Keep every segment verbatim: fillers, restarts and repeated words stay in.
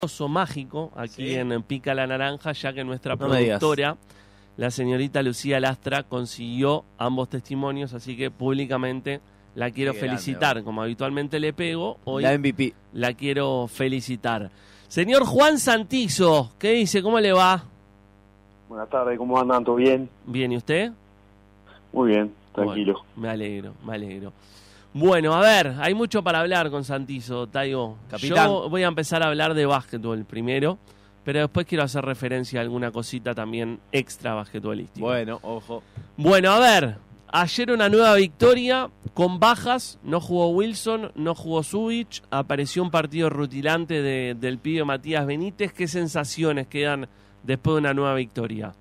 oso mágico aquí ¿Sí? en Pica la Naranja, ya que nuestra No me digas. productora, la señorita Lucía Lastra, consiguió ambos testimonios, así que públicamente la quiero Qué grande, felicitar. ¿no? Como habitualmente le pego, hoy La M V P. la quiero felicitar. Señor Juan Santizo, ¿qué dice? ¿Cómo le va? Buenas tardes, ¿cómo andan? ¿Todo bien? Bien, ¿y usted? Muy bien, tranquilo. Bueno, me alegro, me alegro. Bueno, a ver, hay mucho para hablar con Santizo, Taigo. Capitán. Yo voy a empezar a hablar de básquetbol primero, pero después quiero hacer referencia a alguna cosita también extra basquetbolística. Bueno, ojo. Bueno, a ver, ayer una nueva victoria con bajas, no jugó Wilson, no jugó Zubich, apareció un partido rutilante de, del pibe Matías Benítez. ¿Qué sensaciones quedan después de una nueva victoria?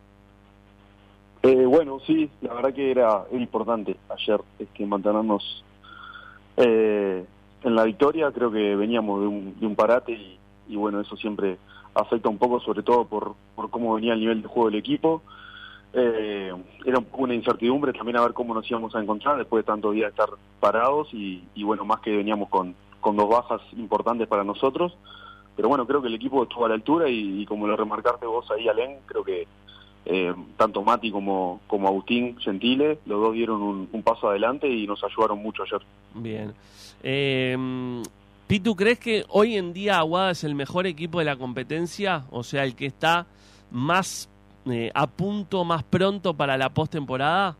Eh, bueno, sí, la verdad que era, era importante ayer este, mantenernos eh, en la victoria. Creo que veníamos de un, de un parate y, y bueno, eso siempre afecta un poco, sobre todo por, por cómo venía el nivel de juego del equipo. Eh, era un poco una incertidumbre también a ver cómo nos íbamos a encontrar después de tantos días de estar parados y, y bueno, más que veníamos con, con dos bajas importantes para nosotros. Pero bueno, creo que el equipo estuvo a la altura y, y como lo remarcaste vos ahí, Alén, creo que Eh, tanto Mati como, como Agustín Gentile, los dos dieron un, un paso adelante y nos ayudaron mucho ayer. Bien. Eh, Pitu, ¿crees que hoy en día Aguada es el mejor equipo de la competencia? O sea, el que está más eh, a punto, más pronto para la postemporada.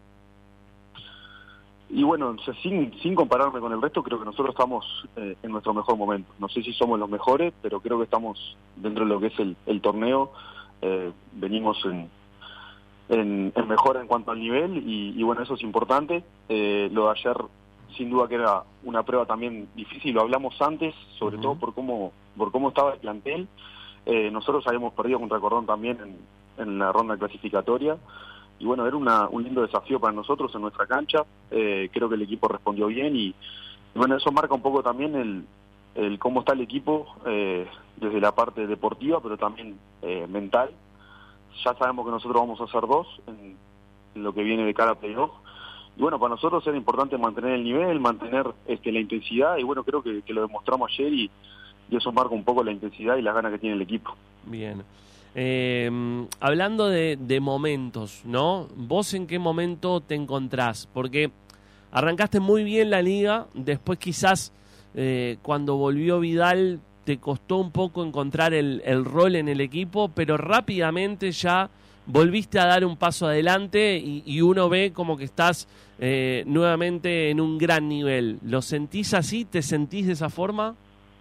Y bueno, o sea, sin, sin compararme con el resto, creo que nosotros estamos eh, en nuestro mejor momento. No sé si somos los mejores, pero creo que estamos dentro de lo que es el, el torneo. Eh, venimos en En, en mejora en cuanto al nivel y, y bueno, eso es importante. Eh, lo de ayer sin duda que era una prueba también difícil, lo hablamos antes, sobre uh-huh. todo por cómo por cómo estaba el plantel. Eh, nosotros habíamos perdido contra Cordón también en, en la ronda clasificatoria y bueno, era una, un lindo desafío para nosotros en nuestra cancha. Eh, creo que el equipo respondió bien y, y bueno, eso marca un poco también el, el cómo está el equipo eh, desde la parte deportiva, pero también eh, mental. Ya sabemos que nosotros vamos a hacer dos en, en lo que viene de cara a playoff. Y bueno, para nosotros era importante mantener el nivel, mantener este, la intensidad. Y bueno, creo que, que lo demostramos ayer y, y eso marca un poco la intensidad y las ganas que tiene el equipo. Bien. Eh, hablando de, de momentos, ¿no? ¿Vos en qué momento te encontrás? Porque arrancaste muy bien la liga, después quizás eh, cuando volvió Vidal te costó un poco encontrar el, el rol en el equipo, pero rápidamente ya volviste a dar un paso adelante y, y uno ve como que estás eh, nuevamente en un gran nivel. ¿Lo sentís así? ¿Te sentís de esa forma?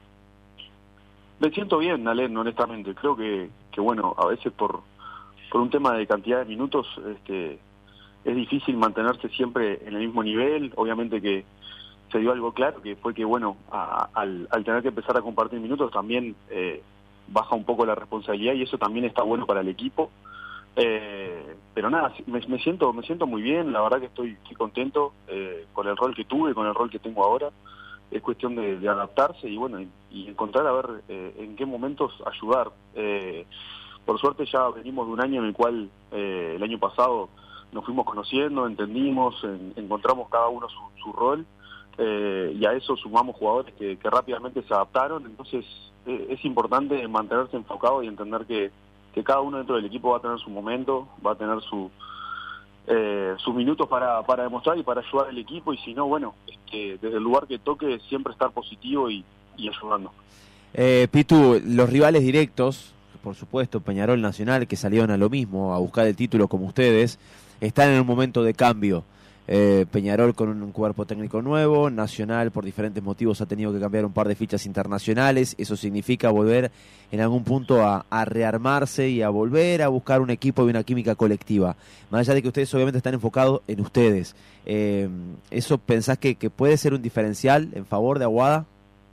Me siento bien, Alén, honestamente. Creo que, que bueno, a veces por, por un tema de cantidad de minutos este, es difícil mantenerse siempre en el mismo nivel. Obviamente que se dio algo claro, que fue que, bueno, a, al, al tener que empezar a compartir minutos también eh, baja un poco la responsabilidad y eso también está bueno para el equipo. Eh, pero nada, me, me siento me siento muy bien, la verdad que estoy, estoy contento eh, con el rol que tuve, con el rol que tengo ahora. Es cuestión de, de adaptarse y, bueno, y, y encontrar a ver eh, en qué momentos ayudar. Eh, por suerte ya venimos de un año en el cual eh, el año pasado nos fuimos conociendo, entendimos, en, encontramos cada uno su, su rol. Eh, y a eso sumamos jugadores que, que rápidamente se adaptaron, entonces eh, es importante mantenerse enfocado y entender que, que cada uno dentro del equipo va a tener su momento, va a tener su eh, sus minutos para, para demostrar y para ayudar al equipo, y si no, bueno, este, desde el lugar que toque siempre estar positivo y, y ayudando. Eh, Pitu, los rivales directos, por supuesto, Peñarol, Nacional, que salieron a lo mismo, a buscar el título como ustedes, están en un momento de cambio. Eh, Peñarol con un cuerpo técnico nuevo, Nacional por diferentes motivos ha tenido que cambiar un par de fichas internacionales. Eso significa volver en algún punto a, a rearmarse y a volver a buscar un equipo y una química colectiva, más allá de que ustedes obviamente están enfocados en ustedes. Eh, ¿eso pensás que, que puede ser un diferencial en favor de Aguada?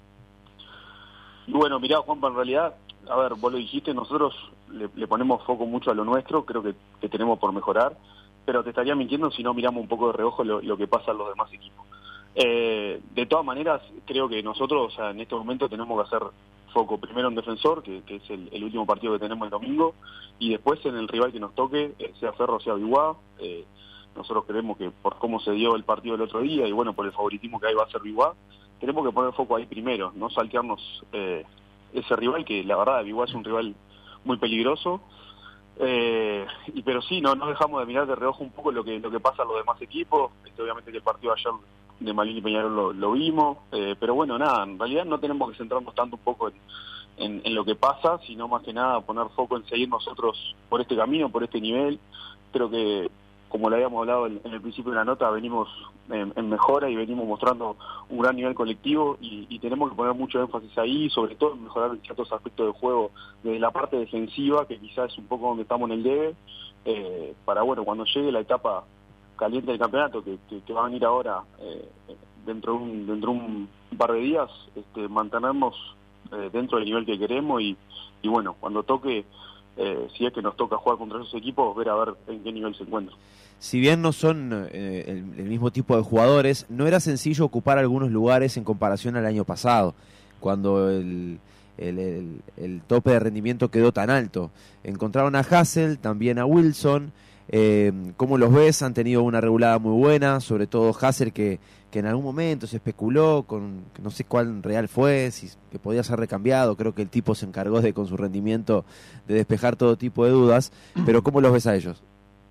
Y bueno, mirá, Juanpa, en realidad, a ver, vos lo dijiste, nosotros le, le ponemos foco mucho a lo nuestro, creo que, que tenemos por mejorar, pero te estaría mintiendo si no miramos un poco de reojo lo, lo que pasa en los demás equipos. Eh, de todas maneras, creo que nosotros, o sea, en este momento tenemos que hacer foco primero en Defensor, que, que es el, el último partido que tenemos el domingo, y después en el rival que nos toque, eh, sea Ferro o sea Biguá. Eh, nosotros creemos que por cómo se dio el partido el otro día, y bueno, por el favoritismo que hay va a ser Biguá, tenemos que poner foco ahí primero, no saltearnos eh, ese rival, que la verdad igual es un rival muy peligroso. Eh, y pero sí, no, no dejamos de mirar de reojo un poco lo que lo que pasa a los demás equipos. Este, obviamente que el partido de ayer de Malvin y Peñarol lo, lo vimos, eh, pero bueno, nada, en realidad no tenemos que centrarnos tanto un poco en, en, en lo que pasa, sino más que nada poner foco en seguir nosotros por este camino, por este nivel. Creo que, como lo habíamos hablado en, en el principio de la nota, venimos en, en mejora y venimos mostrando un gran nivel colectivo y, y tenemos que poner mucho énfasis ahí, sobre todo en mejorar ciertos aspectos del juego desde la parte defensiva, que quizás es un poco donde estamos en el debe, eh, para bueno, cuando llegue la etapa caliente del campeonato, que, que, que va a venir ahora eh, dentro de un, dentro de un par de días, este, mantenernos eh, dentro del nivel que queremos y, y bueno, cuando toque, eh, si es que nos toca jugar contra esos equipos, ver a ver en qué nivel se encuentran. Si bien no son eh, el, el mismo tipo de jugadores, no era sencillo ocupar algunos lugares en comparación al año pasado, cuando el, el, el, el tope de rendimiento quedó tan alto. Encontraron a Hassel, también a Wilson. Eh, ¿Cómo los ves? Han tenido una regulada muy buena, sobre todo Hassel, que, que en algún momento se especuló con, no sé cuál real fue, si que podía ser recambiado. Creo que el tipo se encargó de, con su rendimiento, de despejar todo tipo de dudas. Pero ¿cómo los ves a ellos?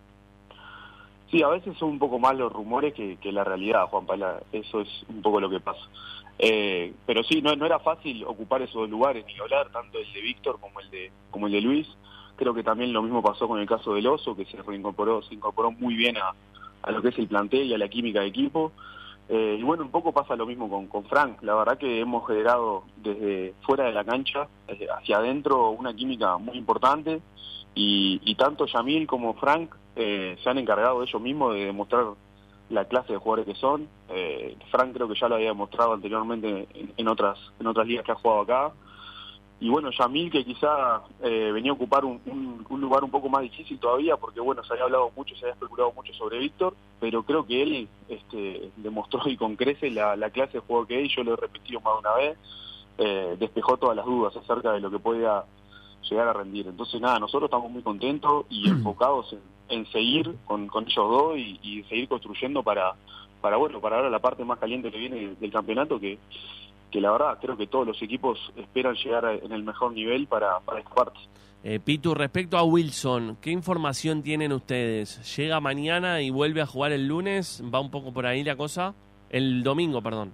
Sí, a veces son un poco más los rumores que, que la realidad, Juan Pala. Eso es un poco lo que pasa. Eh, pero sí, no, no era fácil ocupar esos lugares, ni hablar, tanto el de Víctor como el de como el de Luis. Creo que también lo mismo pasó con el caso del Oso, que se reincorporó, se incorporó muy bien a, a lo que es el plantel y a la química de equipo. Eh, y bueno, un poco pasa lo mismo con, con Frank. La verdad que hemos generado desde fuera de la cancha, desde hacia adentro, una química muy importante. Y, y tanto Yamil como Frank eh, se han encargado ellos mismos de demostrar la clase de jugadores que son. Eh, Frank creo que ya lo había demostrado anteriormente en, en otras en otras ligas que ha jugado acá. Y bueno, Yamil, que quizá eh, venía a ocupar un, un, un lugar un poco más difícil todavía, porque bueno, se había hablado mucho, se había especulado mucho sobre Víctor, pero creo que él este, demostró y con crece la, la clase de juego que es, yo lo he repetido más de una vez, eh, despejó todas las dudas acerca de lo que podía llegar a rendir. Entonces nada, nosotros estamos muy contentos y enfocados en, en seguir con, con ellos dos y, y seguir construyendo para, para, bueno, para ahora la parte más caliente que viene del, del campeonato, que que la verdad creo que todos los equipos esperan llegar a, en el mejor nivel para, para esta parte. Eh, Pitu, respecto a Wilson, ¿qué información tienen ustedes? ¿Llega mañana y vuelve a jugar el lunes? ¿Va un poco por ahí la cosa? El domingo, perdón.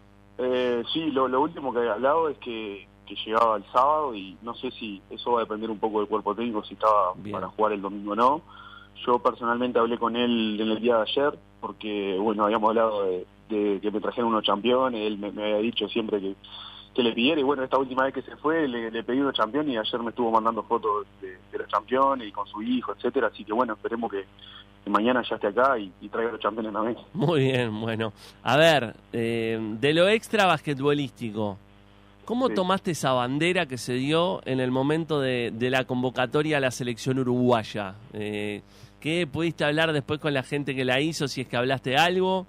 Eh, sí, lo, lo último que había hablado es que, que llegaba el sábado y no sé si eso va a depender un poco del cuerpo técnico, si estaba Bien. Para jugar el domingo o no. Yo personalmente hablé con él en el día de ayer porque, bueno, habíamos hablado de, de que me trajeron unos campeones, él me, me había dicho siempre que, que le pidiera, y bueno, esta última vez que se fue le, le pedí unos campeones y ayer me estuvo mandando fotos de, de los campeones y con su hijo, etcétera, así que bueno, esperemos que, que mañana ya esté acá y, y traiga los campeones también. Muy bien, bueno. A ver, eh, de lo extra basquetbolístico, ¿cómo sí. tomaste esa bandera que se dio en el momento de, de la convocatoria a la selección uruguaya? Eh, ¿Qué pudiste hablar después con la gente que la hizo, si es que hablaste algo?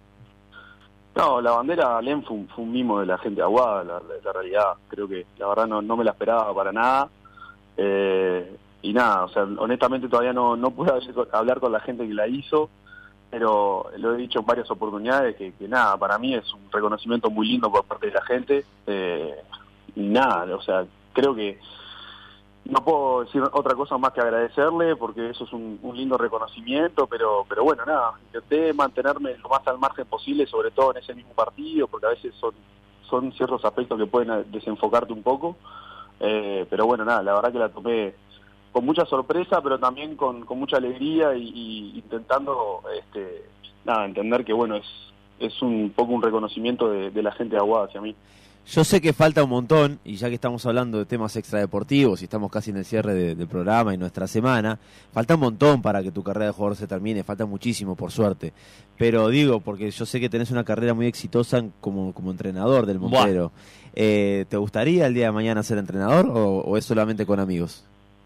No, la bandera, Len, fue un, fue un mimo de la gente de Aguada, la, la, la realidad. Creo que la verdad no, no me la esperaba para nada. Eh, y nada, o sea, honestamente todavía no, no pude hablar con la gente que la hizo, pero lo he dicho en varias oportunidades que, que nada, para mí es un reconocimiento muy lindo por parte de la gente. Eh, y nada, o sea, creo que no puedo decir otra cosa más que agradecerle, porque eso es un, un lindo reconocimiento, pero pero bueno, nada, intenté mantenerme lo más al margen posible, sobre todo en ese mismo partido, porque a veces son son ciertos aspectos que pueden desenfocarte un poco, eh, pero bueno, nada, la verdad que la tomé con mucha sorpresa, pero también con, con mucha alegría y, y intentando este nada entender que bueno, es es un poco un reconocimiento de, de la gente de Aguada hacia mí. Yo sé que falta un montón, y ya que estamos hablando de temas extradeportivos y estamos casi en el cierre de, del programa y nuestra semana, falta un montón para que tu carrera de jugador se termine, falta muchísimo, por suerte. Pero digo, porque yo sé que tenés una carrera muy exitosa como, como entrenador del Montero. Eh, ¿Te gustaría el día de mañana ser entrenador o, o es solamente con amigos?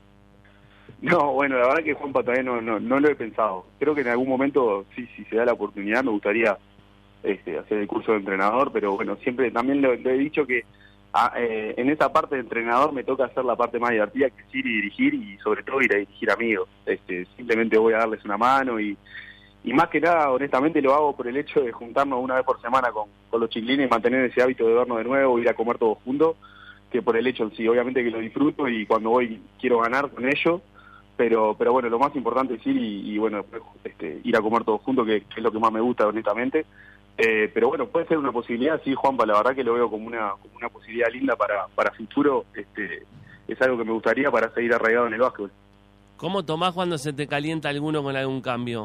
No, bueno, la verdad que Juanpa todavía no, no, no lo he pensado. Creo que en algún momento, sí, si se da la oportunidad, me gustaría Este, hacer el curso de entrenador, pero bueno, siempre también lo, lo he dicho que a, eh, en esa parte de entrenador me toca hacer la parte más divertida, que es ir y dirigir, y sobre todo ir a dirigir amigos. Este, simplemente voy a darles una mano y, y más que nada, honestamente lo hago por el hecho de juntarnos una vez por semana con, con los chiquilines y mantener ese hábito de vernos de nuevo, ir a comer todos juntos. que por el hecho en sí. Obviamente que lo disfruto y cuando voy quiero ganar con ellos, pero pero bueno, lo más importante es ir y, y bueno, después este, ir a comer todos juntos, que, que es lo que más me gusta, honestamente. Eh, pero bueno, puede ser una posibilidad, sí, Juanpa, la verdad que lo veo como una como una posibilidad linda para, para futuro. Este, es algo que me gustaría para seguir arraigado en el básquetbol. ¿Cómo tomás cuando se te calienta alguno con algún cambio?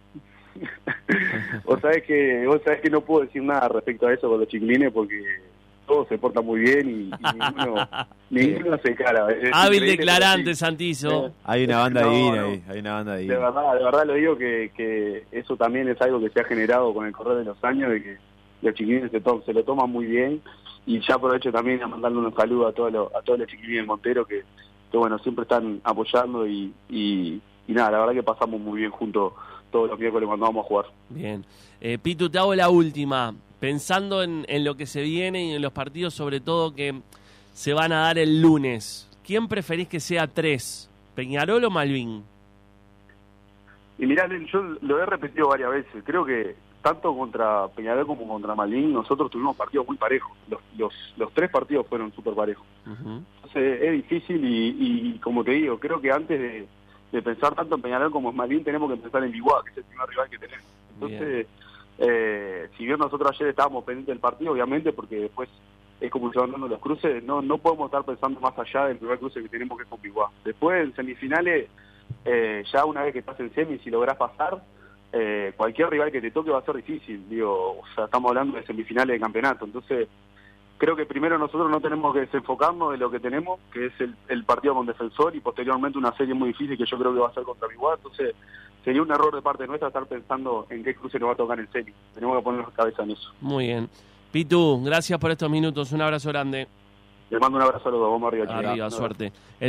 Vos sabés que vos sabés que no puedo decir nada respecto a eso con los chiquilines porque todos se portan muy bien y, y ninguno, ninguno hace cara. Es Hábil increíble, declarante, pero sí. Santizo. Eh, Hay una banda no, divina no. ahí, hay una banda De divina. verdad, de verdad lo digo que, que eso también es algo que se ha generado con el correr de los años, de que los chiquilines se, to se lo toman muy bien. Y ya aprovecho también a mandarle unos saludos a todos los, a todos los chiquilines del Montero que, que bueno, siempre están apoyando y, y, y nada, la verdad que pasamos muy bien juntos todos los miércoles cuando vamos a jugar. Bien. Eh, Pitu, te hago la última. Pensando en, en lo que se viene y en los partidos, sobre todo, que se van a dar el lunes, ¿quién preferís que sea tres? ¿Peñarol o Malvin? Y mirá, yo lo he repetido varias veces. Creo que tanto contra Peñarol como contra Malvin, nosotros tuvimos partidos muy parejos. Los, los, los tres partidos fueron súper parejos. Uh-huh. Entonces es difícil y, y, como te digo, creo que antes de, de pensar tanto en Peñarol como en Malvin, tenemos que pensar en Biguá, que es el primer rival que tenemos. Entonces, eh, si bien nosotros ayer estábamos pendientes del partido, obviamente, porque después es como se van dando los cruces, no no podemos estar pensando más allá del primer cruce que tenemos, que es con Biguá. Después, en semifinales, eh, ya una vez que estás en semi, si lográs pasar, eh, cualquier rival que te toque va a ser difícil. Digo, o sea, estamos hablando de semifinales de campeonato. Entonces, creo que primero nosotros no tenemos que desenfocarnos de lo que tenemos, que es el, el partido con Defensor, y posteriormente una serie muy difícil que yo creo que va a ser contra Biguá. Entonces, sería un error de parte nuestra estar pensando en qué cruce nos va a tocar en semi. Tenemos que ponernos cabeza en eso. Muy bien. Pitu, gracias por estos minutos. Un abrazo grande. Les mando un abrazo a los dos. Vamos arriba, chicos. Arriba, suerte. El